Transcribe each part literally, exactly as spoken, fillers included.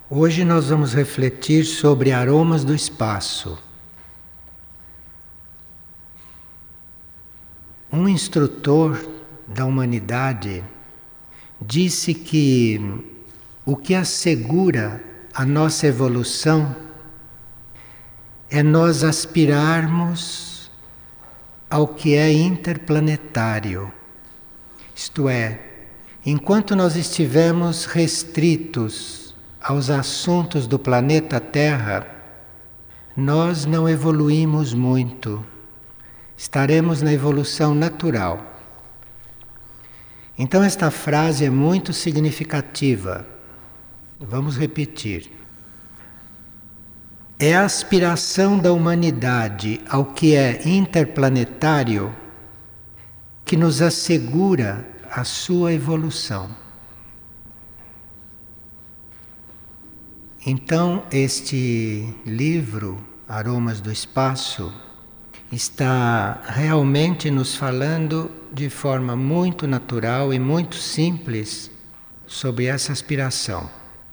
Hoje nós vamos refletir sobre aromas do espaço. Um instrutor da humanidade disse que o que assegura a nossa evolução é nós aspirarmos ao que é interplanetário. Isto é, enquanto nós estivermos restritos aos assuntos do planeta Terra, nós não evoluímos muito. Estaremos na evolução natural. Então esta frase é muito significativa. Vamos repetir. É a aspiração da humanidade ao que é interplanetário que nos assegura a sua evolução. Então, este livro, Aromas do Espaço, está realmente nos falando de forma muito natural e muito simples sobre essa aspiração.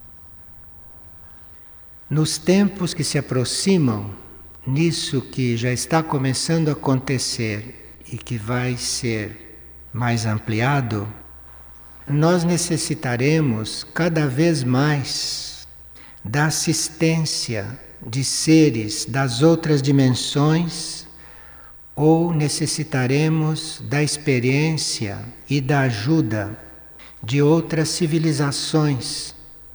Nos tempos que se aproximam, nisso que já está começando a acontecer e que vai ser mais ampliado, nós necessitaremos cada vez mais da assistência de seres das outras dimensões, ou necessitaremos da experiência e da ajuda de outras civilizações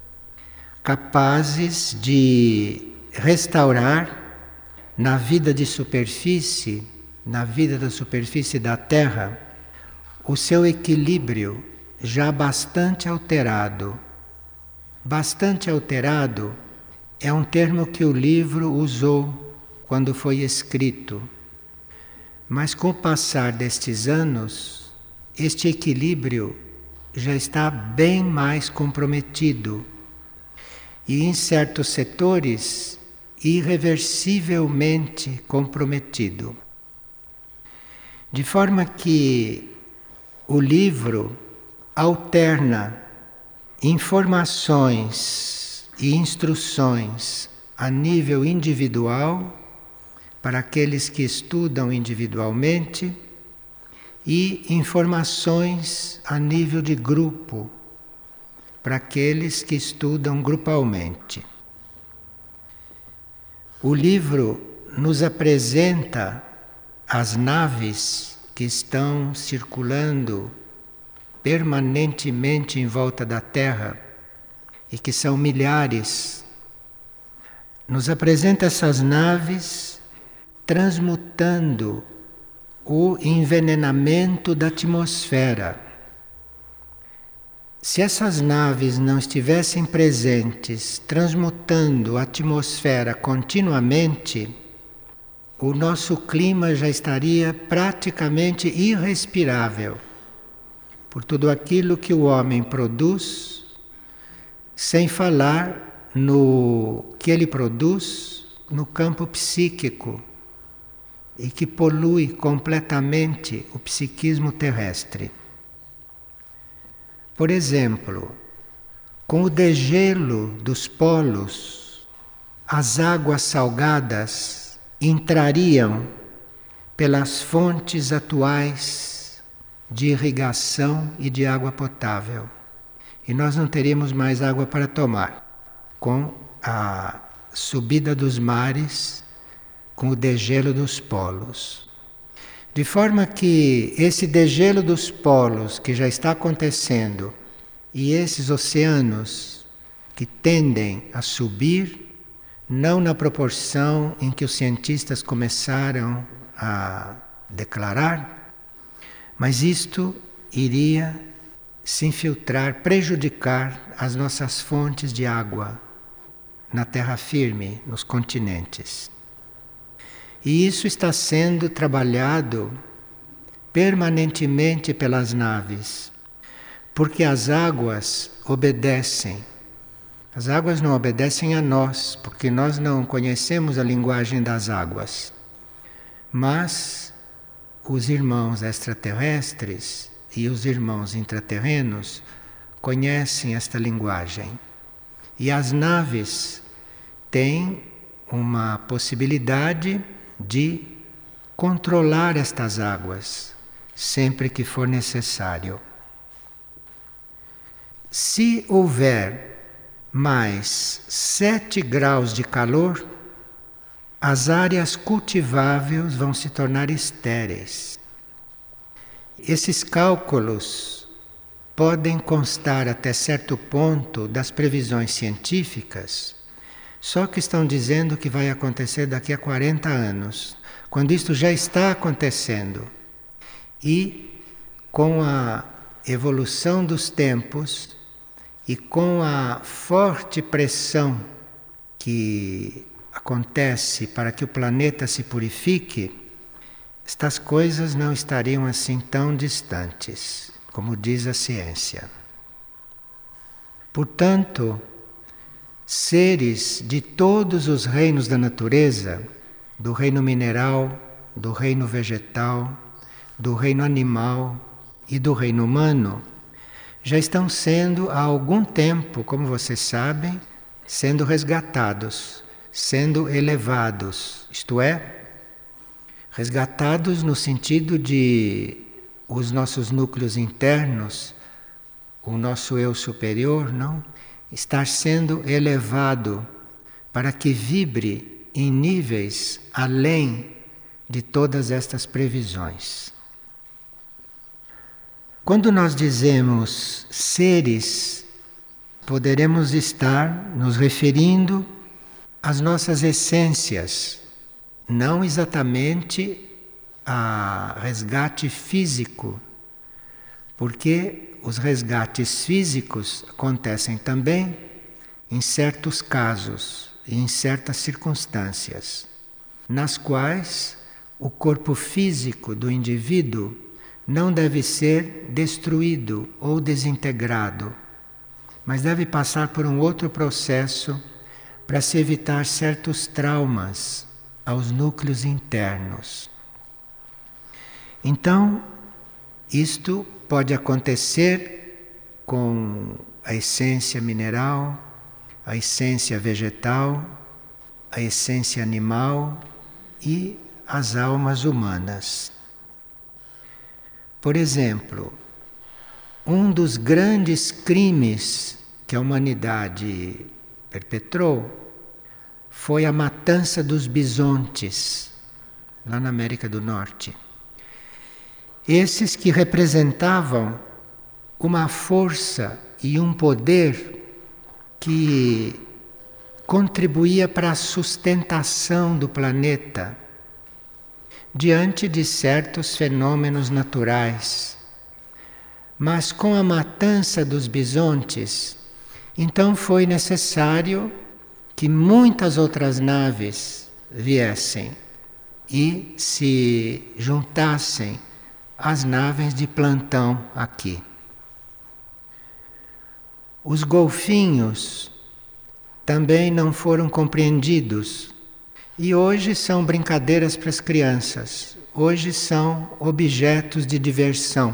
capazes de restaurar na vida de superfície, na vida da superfície da Terra, o seu equilíbrio já bastante alterado. Bastante alterado é um termo que o livro usou quando foi escrito. Mas com o passar destes anos, este equilíbrio já está bem mais comprometido e, em certos setores, irreversivelmente comprometido. De forma que o livro alterna informações e instruções a nível individual para aqueles que estudam individualmente e informações a nível de grupo para aqueles que estudam grupalmente. O livro nos apresenta as naves que estão circulando permanentemente em volta da Terra e que são milhares. Nos apresenta essas naves transmutando o envenenamento da atmosfera. Se essas naves não estivessem presentes, transmutando a atmosfera continuamente, o nosso clima já estaria praticamente irrespirável, por tudo aquilo que o homem produz, sem falar no que ele produz no campo psíquico, e que polui completamente o psiquismo terrestre. Por exemplo, com o degelo dos polos, as águas salgadas entrariam pelas fontes atuais de irrigação e de água potável. E nós não teríamos mais água para tomar, com a subida dos mares, com o degelo dos polos. De forma que esse degelo dos polos que já está acontecendo e esses oceanos que tendem a subir, não na proporção em que os cientistas começaram a declarar, mas isto iria se infiltrar, prejudicar as nossas fontes de água na terra firme, nos continentes. E isso está sendo trabalhado permanentemente pelas naves, porque as águas obedecem. As águas não obedecem a nós, porque nós não conhecemos a linguagem das águas. Mas os irmãos extraterrestres e os irmãos intraterrenos conhecem esta linguagem. E as naves têm uma possibilidade de controlar estas águas sempre que for necessário. Se houver mais sete graus de calor, as áreas cultiváveis vão se tornar estéreis. Esses cálculos podem constar até certo ponto das previsões científicas, só que estão dizendo que vai acontecer daqui a quarenta anos, quando isto já está acontecendo. E com a evolução dos tempos e com a forte pressão que acontece para que o planeta se purifique, estas coisas não estariam assim tão distantes, como diz a ciência. Portanto, seres de todos os reinos da natureza, do reino mineral, do reino vegetal, do reino animal e do reino humano, já estão sendo há algum tempo, como vocês sabem, sendo resgatados, sendo elevados, isto é, resgatados no sentido de os nossos núcleos internos, o nosso eu superior, não, estar sendo elevado para que vibre em níveis além de todas estas previsões. Quando nós dizemos seres, poderemos estar nos referindo às nossas essências, não exatamente a resgate físico, porque os resgates físicos acontecem também em certos casos e em certas circunstâncias, nas quais o corpo físico do indivíduo não deve ser destruído ou desintegrado, mas deve passar por um outro processo para se evitar certos traumas aos núcleos internos. Então, isto pode acontecer com a essência mineral, a essência vegetal, a essência animal e as almas humanas. Por exemplo, um dos grandes crimes que a humanidade perpetrou foi a matança dos bisontes, lá na América do Norte. Esses que representavam uma força e um poder que contribuía para a sustentação do planeta diante de certos fenômenos naturais. Mas com a matança dos bisontes, então foi necessário que muitas outras naves viessem e se juntassem às naves de plantão aqui. Os golfinhos também não foram compreendidos e hoje são brincadeiras para as crianças, hoje são objetos de diversão.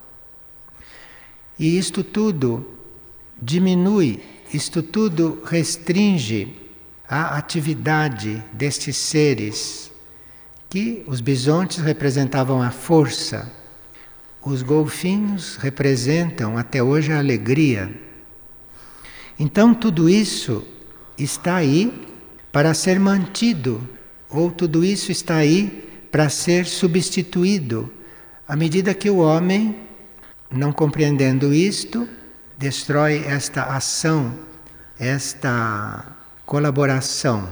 E isto tudo diminui, isto tudo restringe a atividade destes seres, que os bisontes representavam a força, os golfinhos representam até hoje a alegria. Então tudo isso está aí para ser mantido, ou tudo isso está aí para ser substituído, à medida que o homem, não compreendendo isto, destrói esta ação, esta colaboração.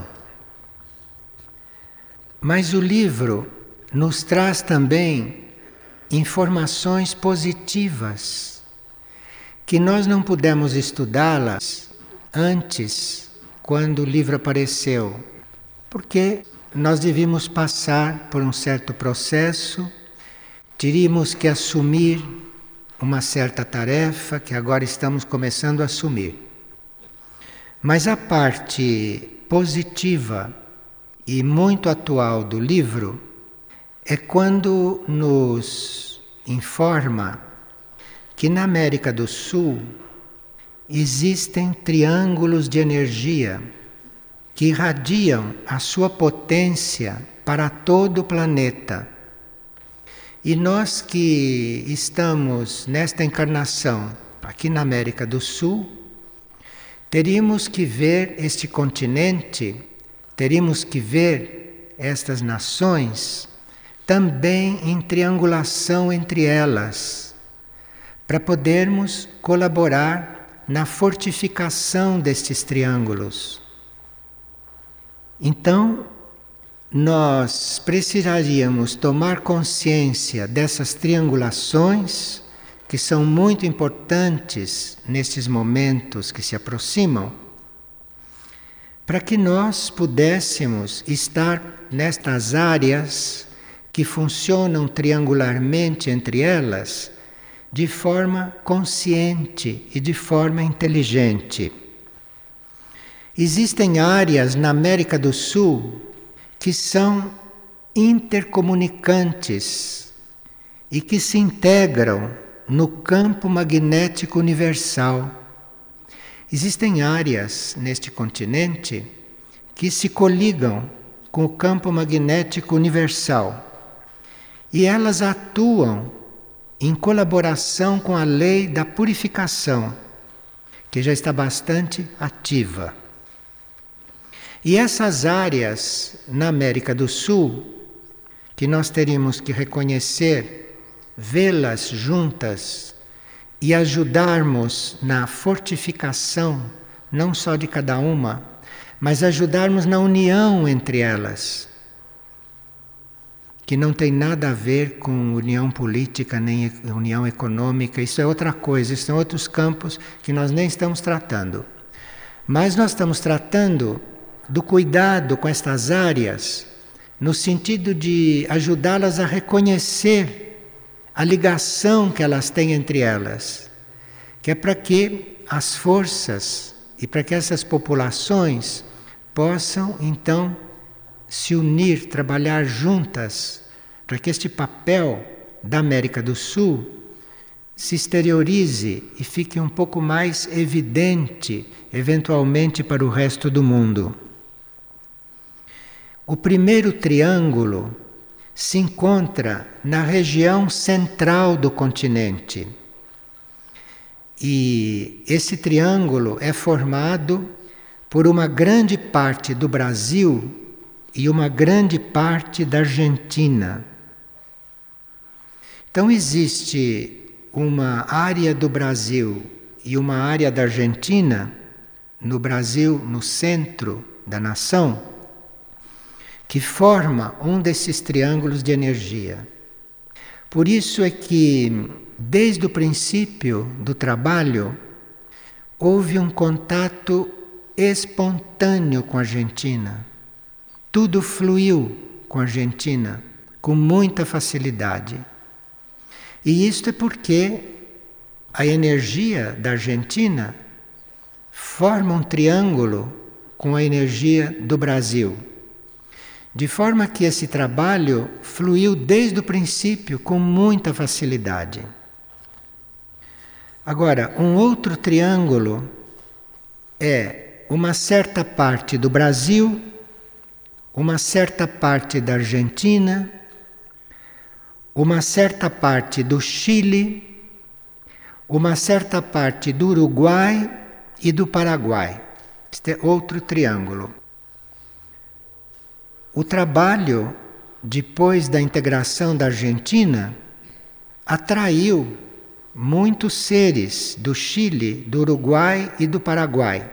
Mas o livro nos traz também informações positivas, que nós não pudemos estudá-las antes, quando o livro apareceu, porque nós devíamos passar por um certo processo, teríamos que assumir uma certa tarefa que agora estamos começando a assumir. Mas a parte positiva e muito atual do livro é quando nos informa que na América do Sul existem triângulos de energia que irradiam a sua potência para todo o planeta. E nós que estamos nesta encarnação aqui na América do Sul, teríamos que ver este continente, teríamos que ver estas nações também em triangulação entre elas, para podermos colaborar na fortificação destes triângulos. Então, nós precisaríamos tomar consciência dessas triangulações, que são muito importantes nestes momentos que se aproximam, para que nós pudéssemos estar nestas áreas que funcionam triangularmente entre elas, de forma consciente e de forma inteligente. Existem áreas na América do Sul que são intercomunicantes e que se integram no campo magnético universal. Existem áreas neste continente que se coligam com o campo magnético universal e elas atuam em colaboração com a lei da purificação, que já está bastante ativa. E essas áreas na América do Sul, que nós teríamos que reconhecer, vê-las juntas e ajudarmos na fortificação, não só de cada uma, mas ajudarmos na união entre elas, que não tem nada a ver com união política nem união econômica, isso é outra coisa, isso são outros campos que nós nem estamos tratando. Mas nós estamos tratando do cuidado com estas áreas, no sentido de ajudá-las a reconhecer a ligação que elas têm entre elas, que é para que as forças e para que essas populações possam então se unir, trabalhar juntas, para que este papel da América do Sul se exteriorize e fique um pouco mais evidente, eventualmente, para o resto do mundo. O primeiro triângulo se encontra na região central do continente. E esse triângulo é formado por uma grande parte do Brasil e uma grande parte da Argentina. Então existe uma área do Brasil e uma área da Argentina, no Brasil, no centro da nação, que forma um desses triângulos de energia. Por isso é que, desde o princípio do trabalho, houve um contato espontâneo com a Argentina. Tudo fluiu com a Argentina, com muita facilidade. E isto é porque a energia da Argentina forma um triângulo com a energia do Brasil. De forma que esse trabalho fluiu desde o princípio com muita facilidade. Agora, um outro triângulo é uma certa parte do Brasil, uma certa parte da Argentina, uma certa parte do Chile, uma certa parte do Uruguai e do Paraguai. Este é outro triângulo. O trabalho, depois da integração da Argentina, atraiu muitos seres do Chile, do Uruguai e do Paraguai.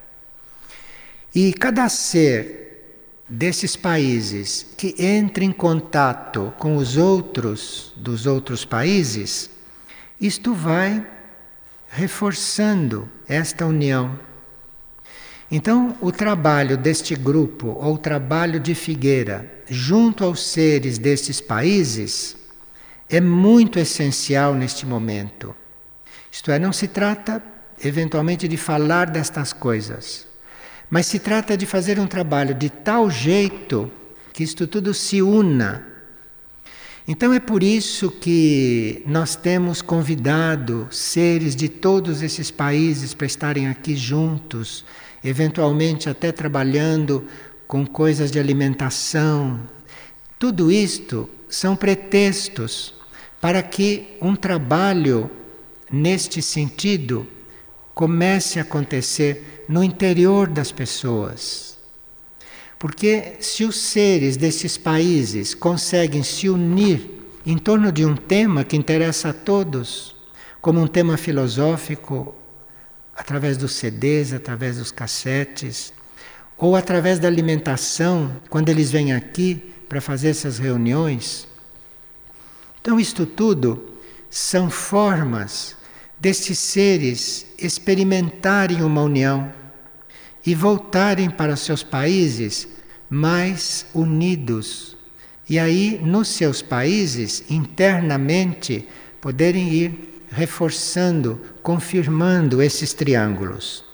E cada ser desses países que entra em contato com os outros dos outros países, isto vai reforçando esta união. Então, o trabalho deste grupo, ou o trabalho de Figueira, junto aos seres destes países, é muito essencial neste momento. Isto é, não se trata, eventualmente, de falar destas coisas, mas se trata de fazer um trabalho de tal jeito que isto tudo se una Então é por isso que nós temos convidado seres de todos esses países para estarem aqui juntos, eventualmente até trabalhando com coisas de alimentação. Tudo isto são pretextos para que um trabalho neste sentido comece a acontecer no interior das pessoas. Porque se os seres desses países conseguem se unir em torno de um tema que interessa a todos, como um tema filosófico, através dos C Ds, através dos cassetes, ou através da alimentação, quando eles vêm aqui para fazer essas reuniões. Então isto tudo são formas destes seres experimentarem uma união e voltarem para seus países mais unidos. E aí, nos seus países, internamente, poderem ir reforçando, confirmando esses triângulos.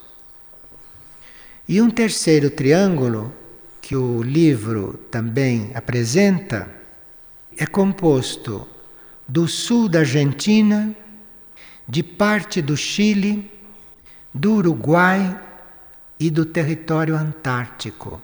E um terceiro triângulo, que o livro também apresenta, é composto do sul da Argentina, de parte do Chile, do Uruguai e do território antártico.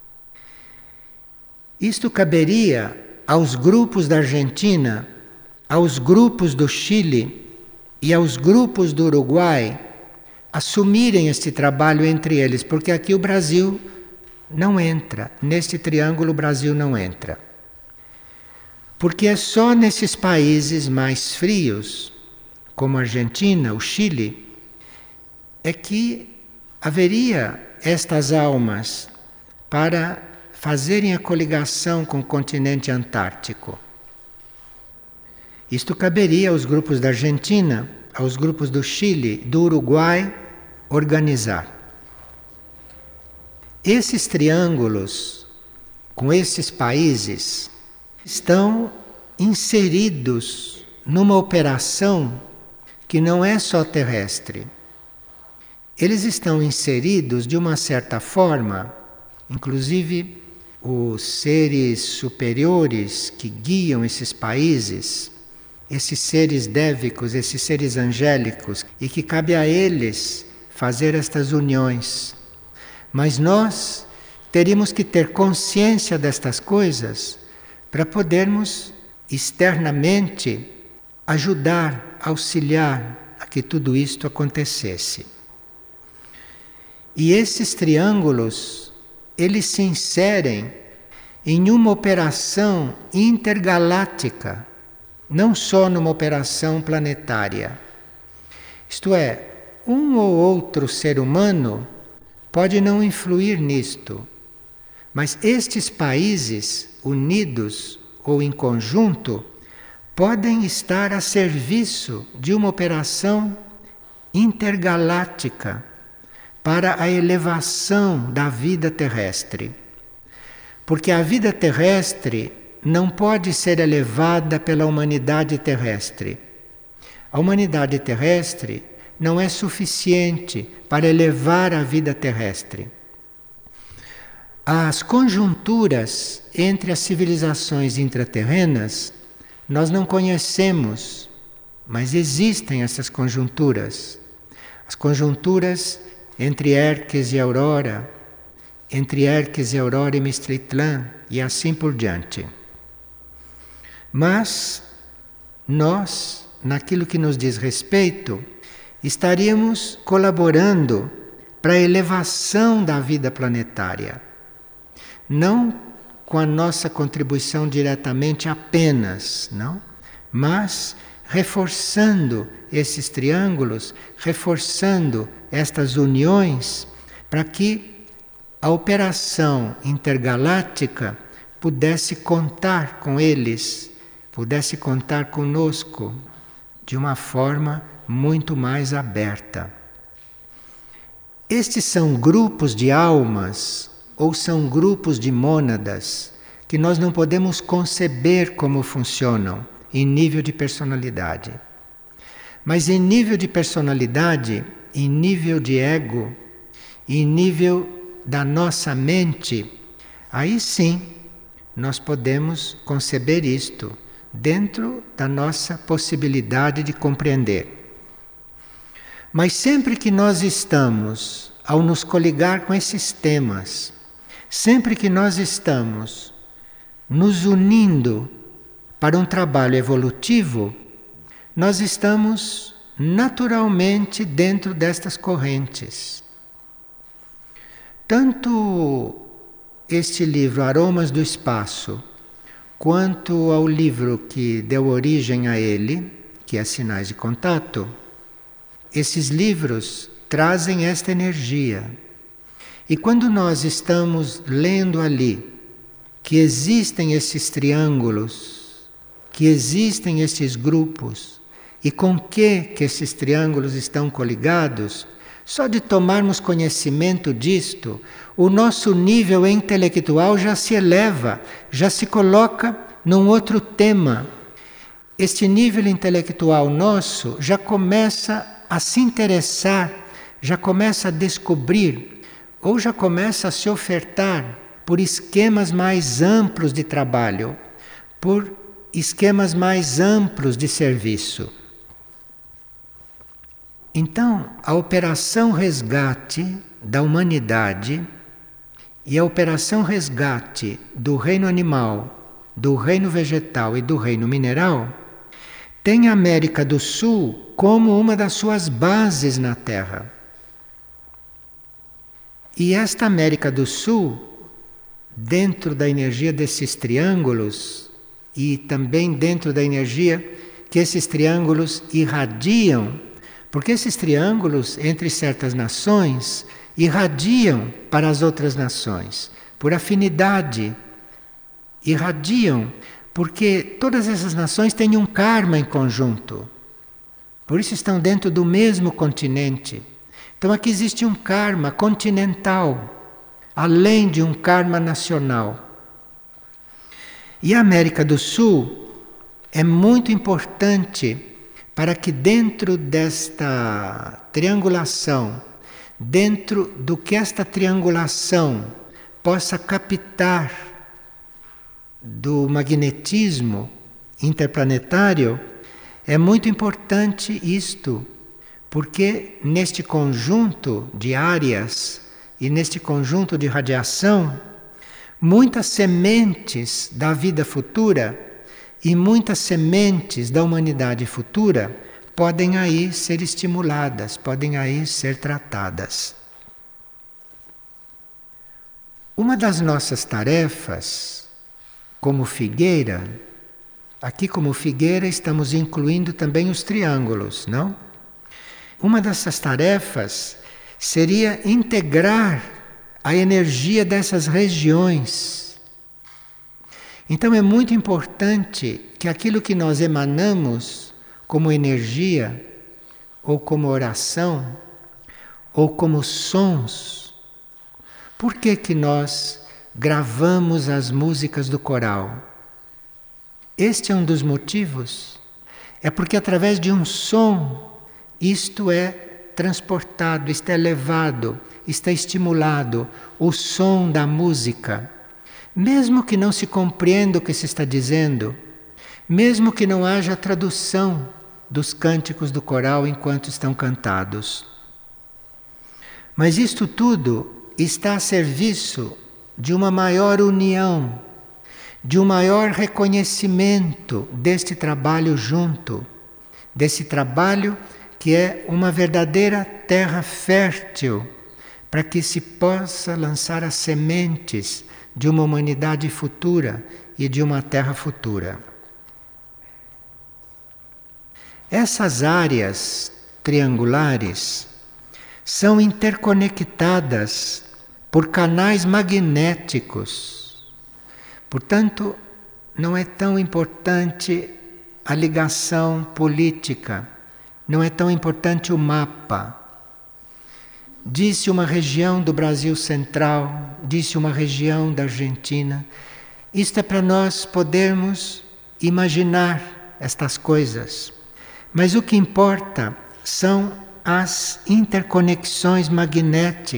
Isto caberia aos grupos da Argentina, aos grupos do Chile e aos grupos do Uruguai assumirem este trabalho entre eles, porque aqui o Brasil não entra, neste triângulo o Brasil não entra. Porque é só nesses países mais frios, como a Argentina, o Chile, é que haveria estas almas para fazerem a coligação com o continente antártico. Isto caberia aos grupos da Argentina, aos grupos do Chile, do Uruguai, organizar. Esses triângulos, com esses países, estão inseridos numa operação que não é só terrestre. Eles estão inseridos de uma certa forma, inclusive os seres superiores que guiam esses países, esses seres dévicos, esses seres angélicos, e que cabe a eles fazer estas uniões. Mas nós teríamos que ter consciência destas coisas para podermos externamente ajudar, auxiliar a que tudo isto acontecesse. E esses triângulos, eles se inserem em uma operação intergaláctica, não só numa operação planetária. Isto é, um ou outro ser humano pode não influir nisto, mas estes países unidos ou em conjunto podem estar a serviço de uma operação intergaláctica para a elevação da vida terrestre. Porque a vida terrestre não pode ser elevada pela humanidade terrestre. A humanidade terrestre não é suficiente para elevar a vida terrestre. As conjunturas entre as civilizações intraterrenas nós não conhecemos, mas existem essas conjunturas. As conjunturas entre Herques e Aurora, entre Herques e Aurora e Mistritlan, e assim por diante. Mas nós, naquilo que nos diz respeito, estaríamos colaborando para a elevação da vida planetária. Não com a nossa contribuição diretamente apenas, não? Mas reforçando esses triângulos, reforçando estas uniões, para que a operação intergaláctica pudesse contar com eles, pudesse contar conosco de uma forma muito mais aberta. Estes são grupos de almas ou são grupos de mônadas que nós não podemos conceber como funcionam em nível de personalidade. Mas em nível de personalidade, em nível de ego, em nível da nossa mente, aí sim nós podemos conceber isto dentro da nossa possibilidade de compreender. Mas sempre que nós estamos, ao nos coligar com esses temas, sempre que nós estamos nos unindo para um trabalho evolutivo, nós estamos naturalmente dentro destas correntes. Tanto este livro Aromas do Espaço, quanto ao livro que deu origem a ele, que é Sinais de Contato, esses livros trazem esta energia. E quando nós estamos lendo ali que existem esses triângulos, que existem esses grupos, e com que que esses triângulos estão coligados, só de tomarmos conhecimento disto, o nosso nível intelectual já se eleva, já se coloca num outro tema. Este nível intelectual nosso já começa a se interessar, já começa a descobrir, ou já começa a se ofertar por esquemas mais amplos de trabalho, por esquemas mais amplos de serviço. Então, a operação resgate da humanidade e a operação resgate do reino animal, do reino vegetal e do reino mineral tem a América do Sul como uma das suas bases na Terra. E esta América do Sul, dentro da energia desses triângulos e também dentro da energia que esses triângulos irradiam, porque esses triângulos entre certas nações irradiam para as outras nações, por afinidade, irradiam, porque todas essas nações têm um karma em conjunto, por isso estão dentro do mesmo continente. Então aqui existe um karma continental, além de um karma nacional. E a América do Sul é muito importante para que dentro desta triangulação, dentro do que esta triangulação possa captar do magnetismo interplanetário, é muito importante isto, porque neste conjunto de áreas e neste conjunto de radiação, muitas sementes da vida futura e muitas sementes da humanidade futura podem aí ser estimuladas, podem aí ser tratadas. Uma das nossas tarefas, como figueira, aqui como figueira estamos incluindo também os triângulos, não? Uma dessas tarefas seria integrar a energia dessas regiões. Então é muito importante que aquilo que nós emanamos como energia, ou como oração, ou como sons, por que que nós gravamos as músicas do coral? Este é um dos motivos. É porque através de um som, isto é transportado, isto é levado, está estimulado, o som da música. Mesmo que não se compreenda o que se está dizendo, mesmo que não haja tradução dos cânticos do coral enquanto estão cantados. Mas isto tudo está a serviço de uma maior união, de um maior reconhecimento deste trabalho junto, desse trabalho que é uma verdadeira terra fértil, para que se possa lançar as sementes de uma humanidade futura e de uma terra futura. Essas áreas triangulares são interconectadas por canais magnéticos. Portanto, não é tão importante a ligação política, não é tão importante o mapa. Disse uma região do Brasil Central, disse uma região da Argentina. Isto é para nós podermos imaginar estas coisas. Mas o que importa são as interconexões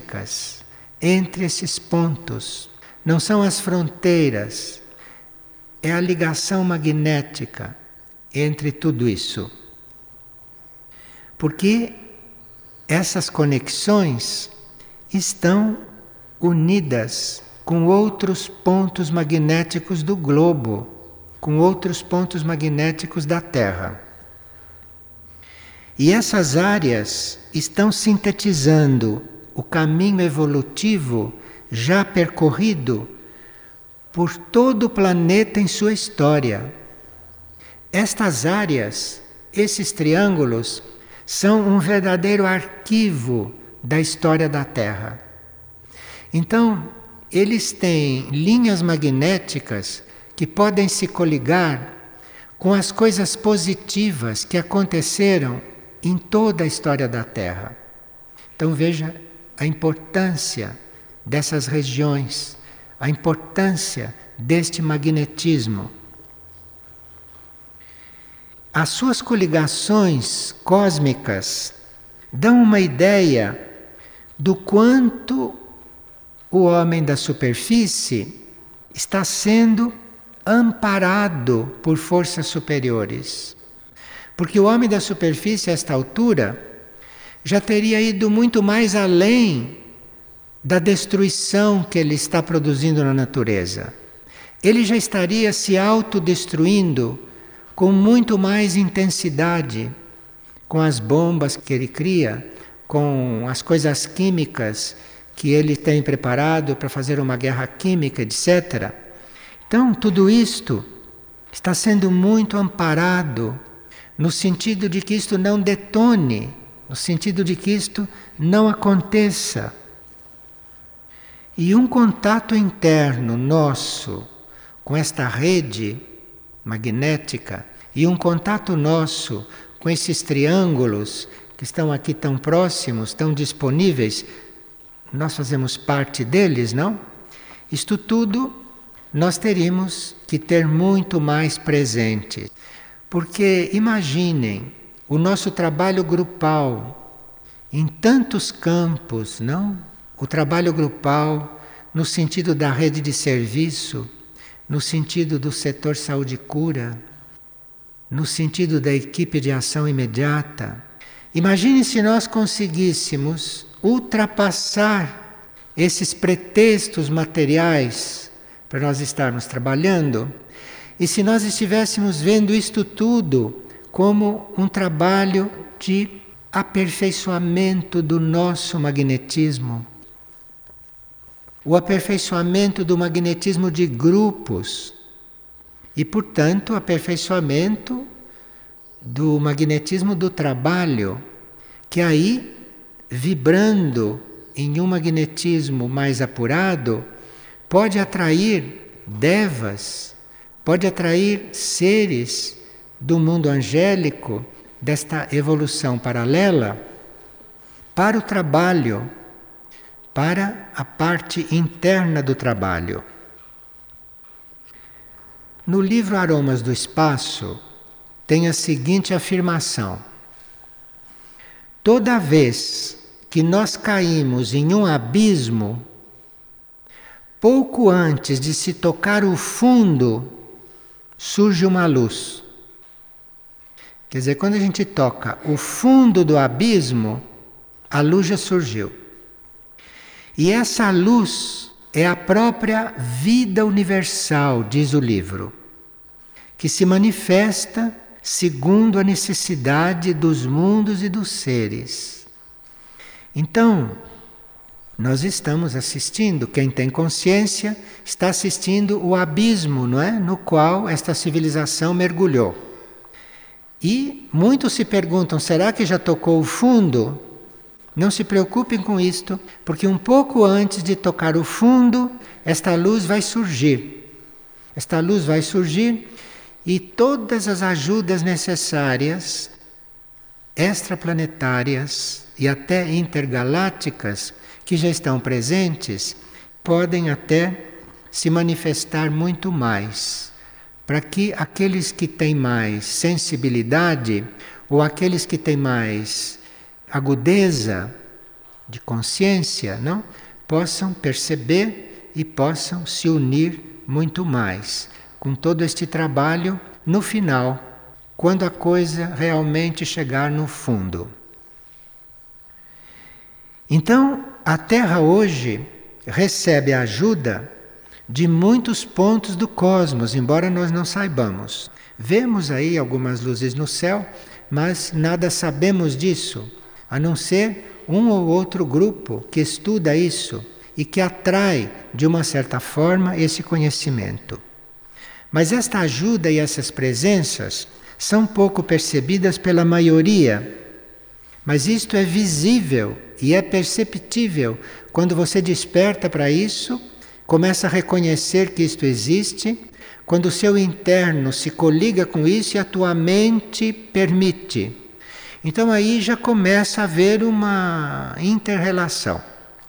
magnéticas entre esses pontos. Não são as fronteiras. é a ligação magnética entre tudo isso. Porque essas conexões estão unidas com outros pontos magnéticos do globo, com outros pontos magnéticos da Terra. E essas áreas estão sintetizando o caminho evolutivo já percorrido por todo o planeta em sua história. Estas áreas, esses triângulos, são um verdadeiro arquivo da história da Terra. Então, eles têm linhas magnéticas que podem se coligar com as coisas positivas que aconteceram em toda a história da Terra. Então veja a importância dessas regiões, a importância deste magnetismo. As suas coligações cósmicas dão uma ideia do quanto o homem da superfície está sendo amparado por forças superiores. Porque o homem da superfície, a esta altura, já teria ido muito mais além da destruição que ele está produzindo na natureza. Ele já estaria se autodestruindo com muito mais intensidade, com as bombas que ele cria, com as coisas químicas que ele tem preparado para fazer uma guerra química, etcétera. Então, tudo isto está sendo muito amparado no sentido de que isto não detone, no sentido de que isto não aconteça. E um contato interno nosso com esta rede magnética e um contato nosso com esses triângulos que estão aqui tão próximos, tão disponíveis, nós fazemos parte deles, não? Isto tudo nós teríamos que ter muito mais presente. Porque imaginem o nosso trabalho grupal em tantos campos, não? O trabalho grupal no sentido da rede de serviço, no sentido do setor saúde e cura, no sentido da equipe de ação imediata. Imagine se nós conseguíssemos ultrapassar esses pretextos materiais para nós estarmos trabalhando, e se nós estivéssemos vendo isto tudo como um trabalho de aperfeiçoamento do nosso magnetismo, o aperfeiçoamento do magnetismo de grupos e, portanto, o aperfeiçoamento do magnetismo do trabalho, que aí, vibrando em um magnetismo mais apurado, pode atrair devas, pode atrair seres do mundo angélico, desta evolução paralela, para o trabalho, para a parte interna do trabalho. No livro Aromas do Espaço, tem a seguinte afirmação: toda vez que nós caímos em um abismo, pouco antes de se tocar o fundo, surge uma luz. Quer dizer, quando a gente toca o fundo do abismo, a luz já surgiu. E essa luz é a própria vida universal, diz o livro, que se manifesta segundo a necessidade dos mundos e dos seres. Então, nós estamos assistindo, quem tem consciência, está assistindo o abismo, não é? No qual esta civilização mergulhou. E muitos se perguntam, será que já tocou o fundo? Não se preocupem com isto, porque um pouco antes de tocar o fundo, esta luz vai surgir. Esta luz vai surgir e todas as ajudas necessárias, extraplanetárias e até intergalácticas, que já estão presentes, podem até se manifestar muito mais, para que aqueles que têm mais sensibilidade ou aqueles que têm mais agudeza de consciência, não, possam perceber e possam se unir muito mais com todo este trabalho no final, quando a coisa realmente chegar no fundo. Então, a Terra hoje recebe a ajuda de muitos pontos do cosmos, embora nós não saibamos. Vemos aí algumas luzes no céu, mas nada sabemos disso, a não ser um ou outro grupo que estuda isso e que atrai, de uma certa forma, esse conhecimento. Mas esta ajuda e essas presenças são pouco percebidas pela maioria. Mas isto é visível e é perceptível quando você desperta para isso, começa a reconhecer que isto existe, quando o seu interno se coliga com isso e a tua mente permite. Então aí já começa a haver uma inter-relação.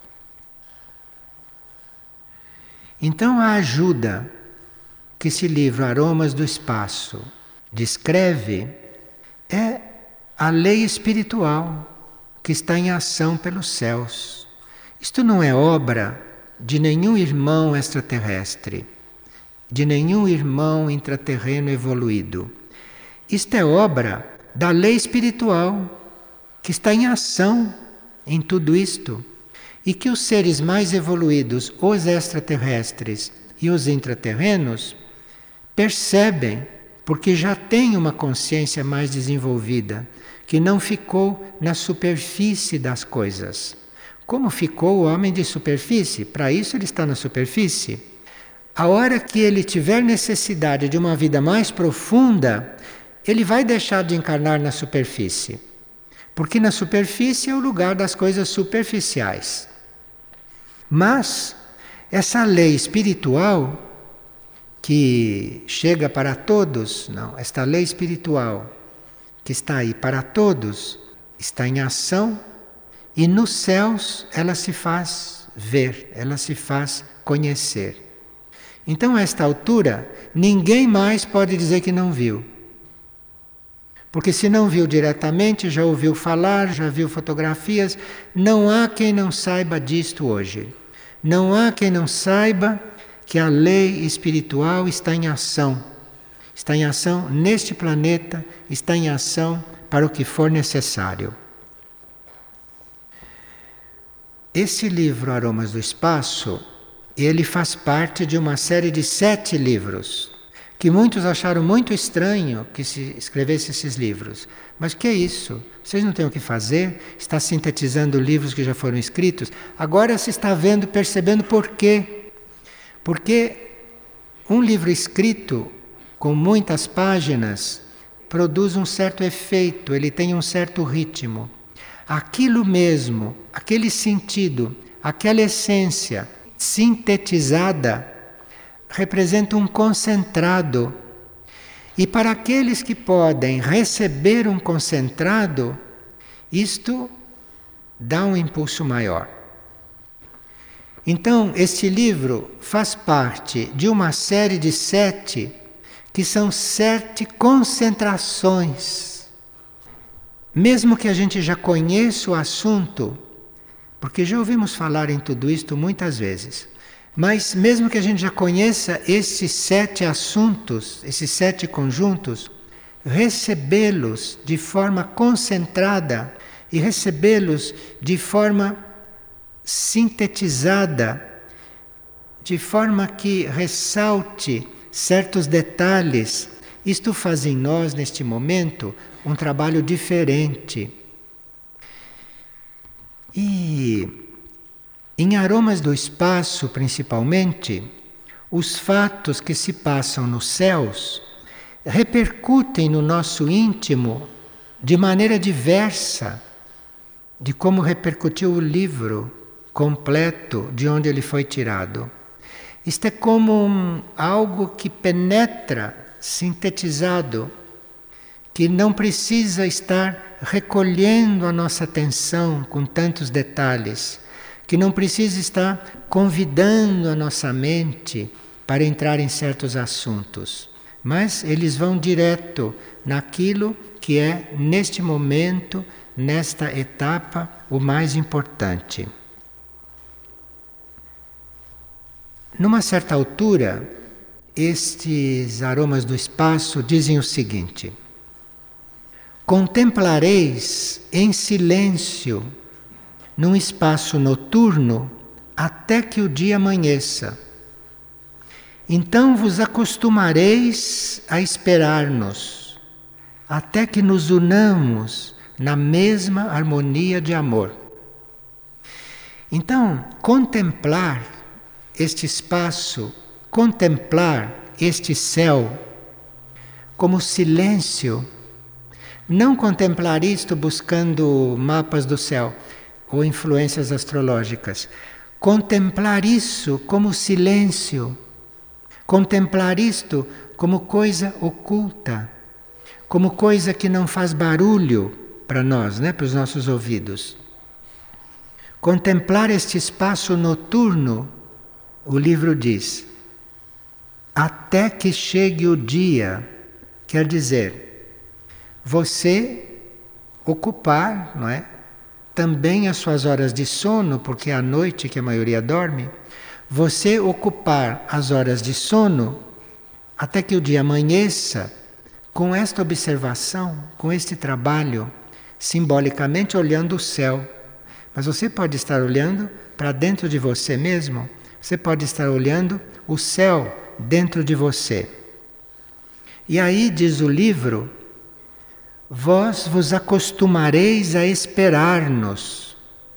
Então a ajuda que esse livro Aromas do Espaço descreve é a lei espiritual que está em ação pelos céus. Isto não é obra de nenhum irmão extraterrestre, de nenhum irmão intraterreno evoluído. Isto é obra da lei espiritual que está em ação em tudo isto e que os seres mais evoluídos, os extraterrestres e os intraterrenos, percebem porque já têm uma consciência mais desenvolvida, que não ficou na superfície das coisas. Como ficou o homem de superfície? Para isso ele está na superfície. A hora que ele tiver necessidade de uma vida mais profunda, ele vai deixar de encarnar na superfície. Porque na superfície é o lugar das coisas superficiais. Mas essa lei espiritual que chega para todos, não, esta lei espiritual que está aí para todos, está em ação e nos céus ela se faz ver, ela se faz conhecer. Então, a esta altura, ninguém mais pode dizer que não viu. Porque se não viu diretamente, já ouviu falar, já viu fotografias, não há quem não saiba disto hoje. Não há quem não saiba que a lei espiritual está em ação. Está em ação neste planeta, está em ação para o que for necessário. Esse livro Aromas do Espaço, ele faz parte de uma série de sete livros, que muitos acharam muito estranho que se escrevesse esses livros. Mas que é isso? Vocês não têm o que fazer? Está sintetizando livros que já foram escritos? Agora se está vendo, percebendo por quê. Porque um livro escrito com muitas páginas produz um certo efeito, ele tem um certo ritmo. Aquilo mesmo, aquele sentido, aquela essência sintetizada representa um concentrado. E para aqueles que podem receber um concentrado, isto dá um impulso maior. Então, este livro faz parte de uma série de sete, que são sete concentrações. Mesmo que a gente já conheça o assunto, porque já ouvimos falar em tudo isto muitas vezes, mas mesmo que a gente já conheça esses sete assuntos, esses sete conjuntos, recebê-los de forma concentrada e recebê-los de forma sintetizada, de forma que ressalte certos detalhes, isto faz em nós, neste momento, um trabalho diferente. E em Aromas do Espaço, principalmente, os fatos que se passam nos céus repercutem no nosso íntimo de maneira diversa de como repercutiu o livro completo de onde ele foi tirado. Isto é como um, algo que penetra, sintetizado, que não precisa estar recolhendo a nossa atenção com tantos detalhes, que não precisa estar convidando a nossa mente para entrar em certos assuntos, mas eles vão direto naquilo que é, neste momento, nesta etapa, o mais importante. Numa certa altura, estes aromas do espaço dizem o seguinte: contemplareis em silêncio, num espaço noturno, até que o dia amanheça. Então vos acostumareis a esperar-nos, até que nos unamos na mesma harmonia de amor. Então, contemplar este espaço, contemplar este céu como silêncio, não contemplar isto buscando mapas do céu ou influências astrológicas, contemplar isso como silêncio, contemplar isto como coisa oculta, como coisa que não faz barulho para nós, né, para os nossos ouvidos. Contemplar este espaço noturno, o livro diz, até que chegue o dia, quer dizer, você ocupar, não é, também as suas horas de sono, porque é à noite que a maioria dorme, você ocupar as horas de sono até que o dia amanheça com esta observação, com este trabalho, simbolicamente olhando o céu. Mas você pode estar olhando para dentro de você mesmo, você pode estar olhando o céu dentro de você. E aí, diz o livro, vós vos acostumareis a esperar-nos.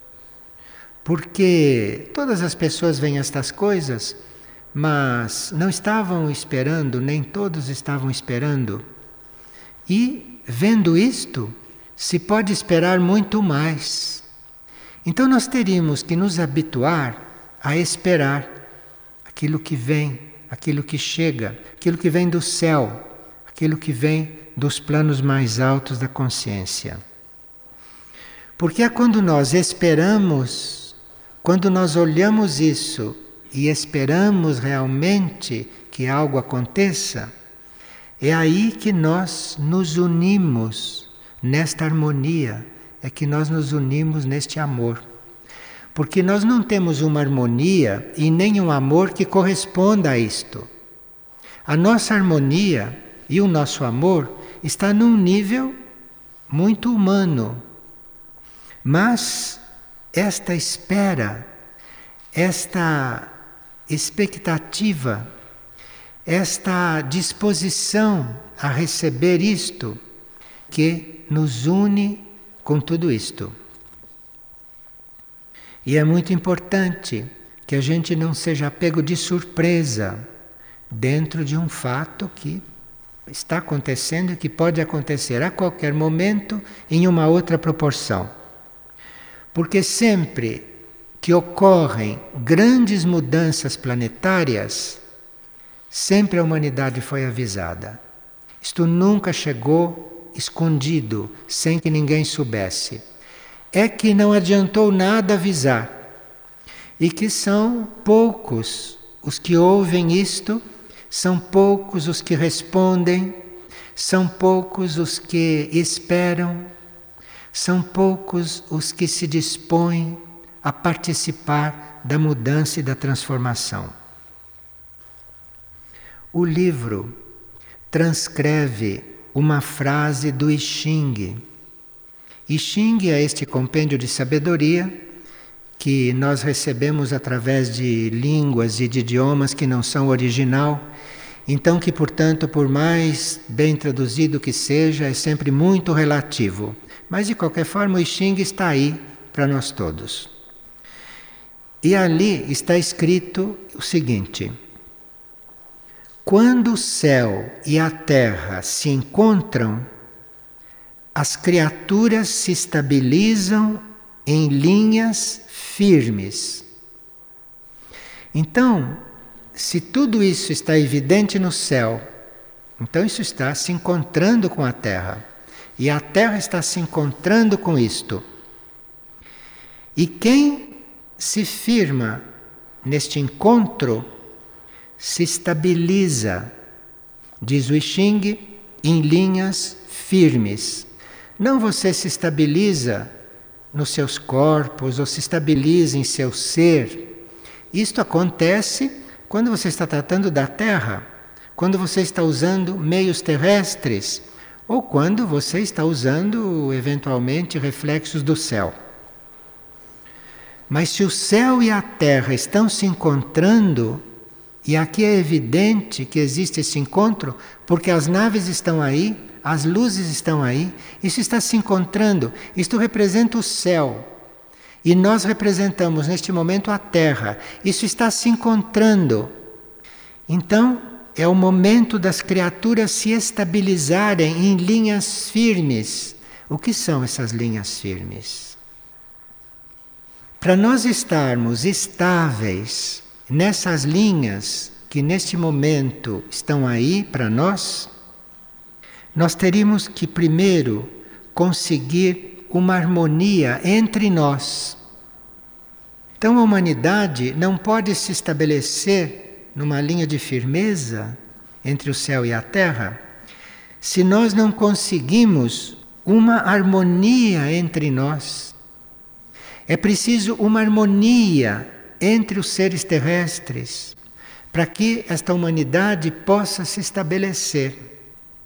Porque todas as pessoas veem estas coisas, mas não estavam esperando, nem todos estavam esperando. E, vendo isto, se pode esperar muito mais. Então nós teríamos que nos habituar a esperar aquilo que vem, aquilo que chega, aquilo que vem do céu, aquilo que vem dos planos mais altos da consciência. Porque é quando nós esperamos, quando nós olhamos isso e esperamos realmente que algo aconteça, é aí que nós nos unimos nesta harmonia, é que nós nos unimos neste amor. Porque nós não temos uma harmonia e nem um amor que corresponda a isto. A nossa harmonia e o nosso amor está num nível muito humano. Mas esta espera, esta expectativa, esta disposição a receber isto, que nos une com tudo isto. E é muito importante que a gente não seja pego de surpresa dentro de um fato que está acontecendo e que pode acontecer a qualquer momento em uma outra proporção. Porque sempre que ocorrem grandes mudanças planetárias, sempre a humanidade foi avisada. Isto nunca chegou escondido, sem que ninguém soubesse. É que não adiantou nada avisar. E que são poucos os que ouvem isto, são poucos os que respondem, são poucos os que esperam, são poucos os que se dispõem a participar da mudança e da transformação. O livro transcreve uma frase do I Ching. I Ching é este compêndio de sabedoria que nós recebemos através de línguas e de idiomas que não são original, então que, portanto, por mais bem traduzido que seja, é sempre muito relativo. Mas, de qualquer forma, o I Ching está aí para nós todos. E ali está escrito o seguinte: quando o céu e a terra se encontram, as criaturas se estabilizam em linhas firmes. Então, se tudo isso está evidente no céu, então isso está se encontrando com a terra. E a terra está se encontrando com isto. E quem se firma neste encontro se estabiliza, diz o I Ching, em linhas firmes. Não você se estabiliza nos seus corpos ou se estabiliza em seu ser. Isto acontece quando você está tratando da terra. quando você está usando meios terrestres ou quando você está usando, eventualmente, reflexos do céu. Mas se o céu e a terra estão se encontrando, e aqui é evidente que existe esse encontro, porque as naves estão aí, as luzes estão aí, isso está se encontrando, isto representa o céu. E nós representamos neste momento a terra, isso está se encontrando. Então, é o momento das criaturas se estabilizarem em linhas firmes. O que são essas linhas firmes? Para nós estarmos estáveis nessas linhas que neste momento estão aí para nós, nós teríamos que primeiro conseguir uma harmonia entre nós. Então a humanidade não pode se estabelecer numa linha de firmeza entre o céu e a terra se nós não conseguimos uma harmonia entre nós. É preciso uma harmonia entre os seres terrestres para que esta humanidade possa se estabelecer.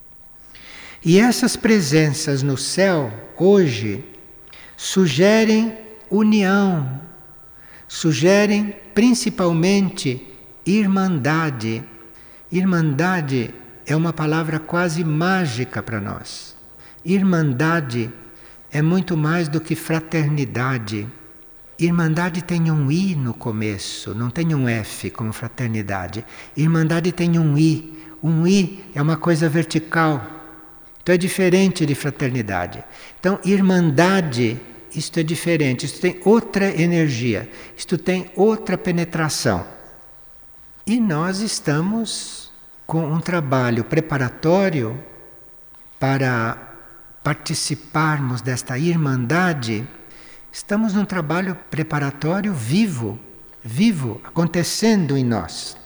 E essas presenças no céu, hoje, sugerem união, sugerem principalmente irmandade. Irmandade é uma palavra quase mágica para nós. Irmandade é muito mais do que fraternidade. Irmandade tem um I no começo, não tem um F como fraternidade. Irmandade tem um I. Um I é uma coisa vertical. Então é diferente de fraternidade. Então, irmandade, isto é diferente, isto tem outra energia, isto tem outra penetração. E nós estamos com um trabalho preparatório para participarmos desta irmandade. Estamos num trabalho preparatório vivo, vivo, acontecendo em nós.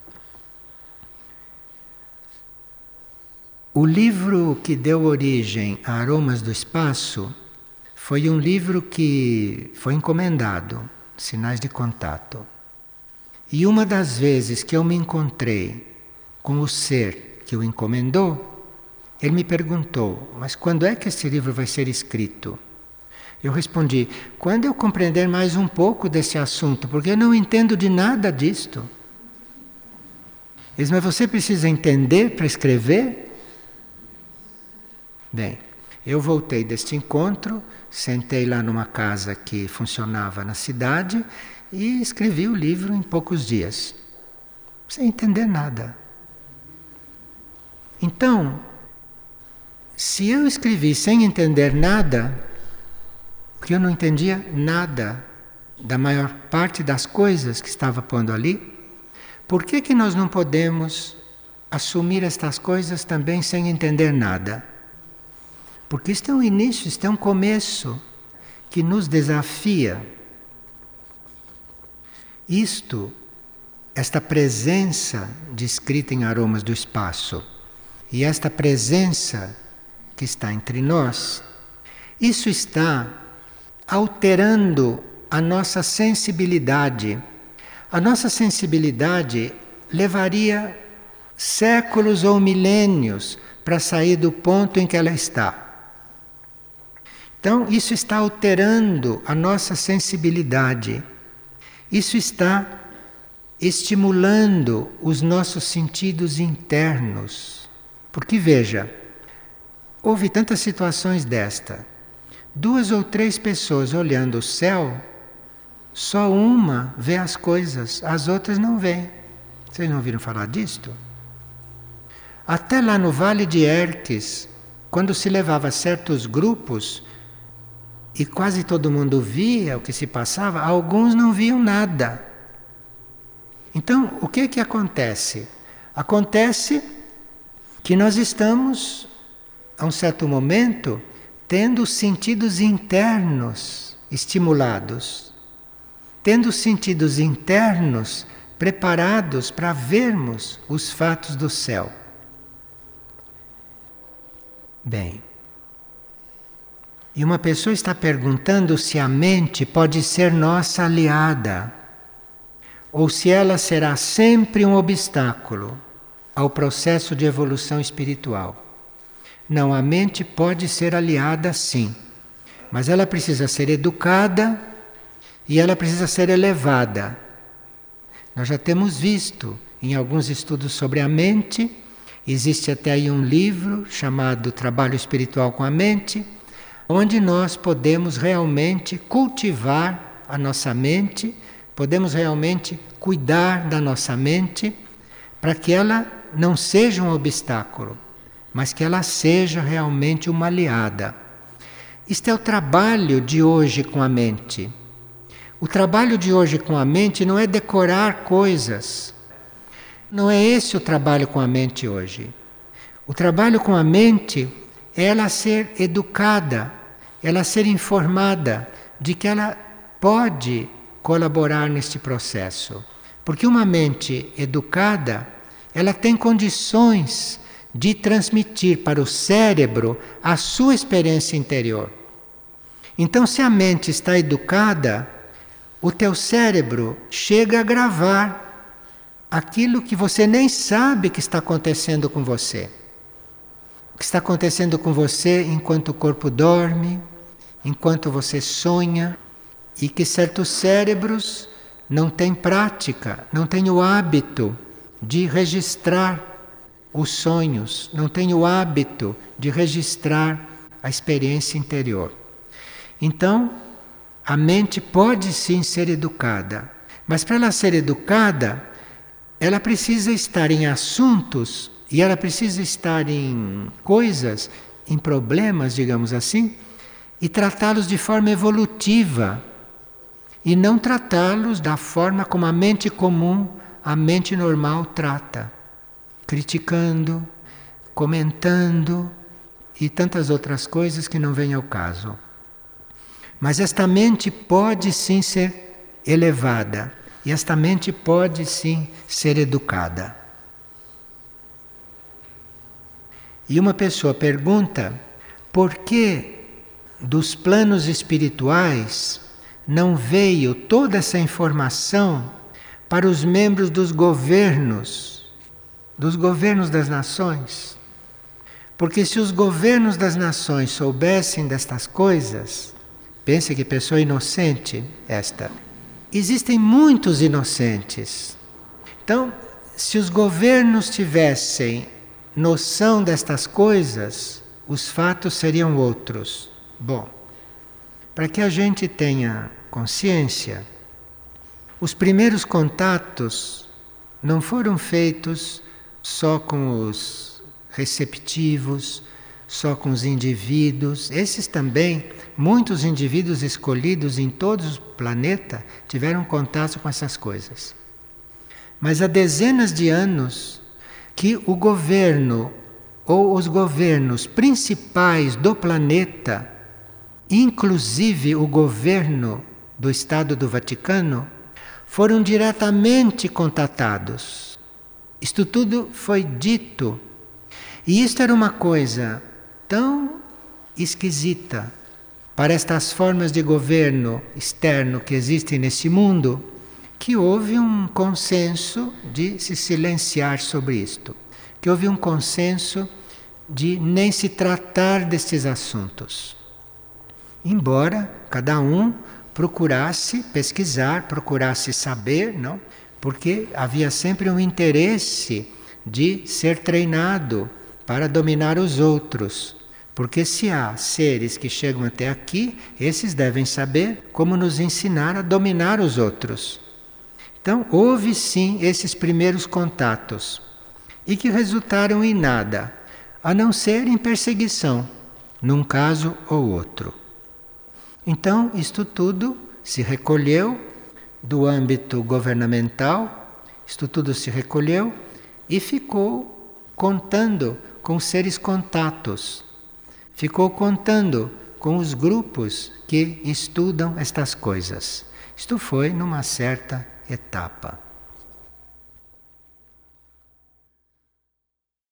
O livro que deu origem a Aromas do Espaço foi um livro que foi encomendado, Sinais de Contato. E uma das vezes que eu me encontrei com o ser que o encomendou, ele me perguntou, mas quando é que esse livro vai ser escrito? Eu respondi, quando eu compreender mais um pouco desse assunto, porque eu não entendo de nada disto. Ele disse, mas você precisa entender para escrever? Bem, eu voltei deste encontro, sentei lá numa casa que funcionava na cidade e escrevi o livro em poucos dias, sem entender nada. Então, se eu escrevi sem entender nada, porque eu não entendia nada da maior parte das coisas que estava pondo ali, por que que nós não podemos assumir estas coisas também sem entender nada? Porque isto é um início, isto é um começo que nos desafia. Isto, esta presença descrita em Aromas do Espaço e esta presença que está entre nós, isso está alterando a nossa sensibilidade. A nossa sensibilidade levaria séculos ou milênios para sair do ponto em que ela está. Então, isso está alterando a nossa sensibilidade. Isso está estimulando os nossos sentidos internos. Porque, veja, houve tantas situações desta. Duas ou três pessoas olhando o céu, só uma vê as coisas, as outras não veem. Vocês não ouviram falar disto? Até lá no Vale de Erques, quando se levava certos grupos e quase todo mundo via o que se passava, alguns não viam nada. Então, o que que acontece? Acontece que nós estamos, a um certo momento, tendo os sentidos internos estimulados, tendo os sentidos internos preparados para vermos os fatos do céu. Bem, e uma pessoa está perguntando se a mente pode ser nossa aliada, ou se ela será sempre um obstáculo ao processo de evolução espiritual. Não, a mente pode ser aliada sim, mas ela precisa ser educada e ela precisa ser elevada. Nós já temos visto em alguns estudos sobre a mente, existe até aí um livro chamado Trabalho Espiritual com a Mente, onde nós podemos realmente cultivar a nossa mente, podemos realmente cuidar da nossa mente, para que ela não seja um obstáculo, mas que ela seja realmente uma aliada. Isto é o trabalho de hoje com a mente. O trabalho de hoje com a mente não é decorar coisas. Não é esse o trabalho com a mente hoje. O trabalho com a mente é ela ser educada, ela ser informada de que ela pode colaborar neste processo. Porque uma mente educada, ela tem condições de transmitir para o cérebro a sua experiência interior. Então, se a mente está educada, o teu cérebro chega a gravar aquilo que você nem sabe que está acontecendo com você. O que está acontecendo com você enquanto o corpo dorme, enquanto você sonha, e que certos cérebros não têm prática, não têm o hábito de registrar os sonhos, não têm o hábito de registrar a experiência interior. Então, a mente pode sim ser educada, mas para ela ser educada, ela precisa estar em assuntos e ela precisa estar em coisas, em problemas, digamos assim, e tratá-los de forma evolutiva e não tratá-los da forma como a mente comum, a mente normal trata, criticando, comentando e tantas outras coisas que não vêm ao caso. Mas esta mente pode sim ser elevada e esta mente pode sim ser educada. E uma pessoa pergunta por que dos planos espirituais não veio toda essa informação para os membros dos governos, dos governos das nações. Porque se os governos das nações soubessem destas coisas, pense que pessoa inocente esta. Existem muitos inocentes. Então, se os governos tivessem noção destas coisas, os fatos seriam outros. Bom, para que a gente tenha consciência, os primeiros contatos não foram feitos só com os receptivos, só com os indivíduos. Esses também, muitos indivíduos escolhidos em todo o planeta tiveram contato com essas coisas. Mas há dezenas de anos que o governo ou os governos principais do planeta, inclusive o governo do Estado do Vaticano, foram diretamente contatados. Isto tudo foi dito. E isto era uma coisa tão esquisita para estas formas de governo externo que existem nesse mundo, que houve um consenso de se silenciar sobre isto, que houve um consenso de nem se tratar destes assuntos. Embora cada um procurasse pesquisar, procurasse saber, não? Porque havia sempre um interesse de ser treinado para dominar os outros. Porque se há seres que chegam até aqui, esses devem saber como nos ensinar a dominar os outros. Então, houve sim esses primeiros contatos, e que resultaram em nada, a não ser em perseguição, num caso ou outro. Então, isto tudo se recolheu do âmbito governamental, isto tudo se recolheu e ficou contando com seres contatos, ficou contando com os grupos que estudam estas coisas. Isto foi numa certa etapa.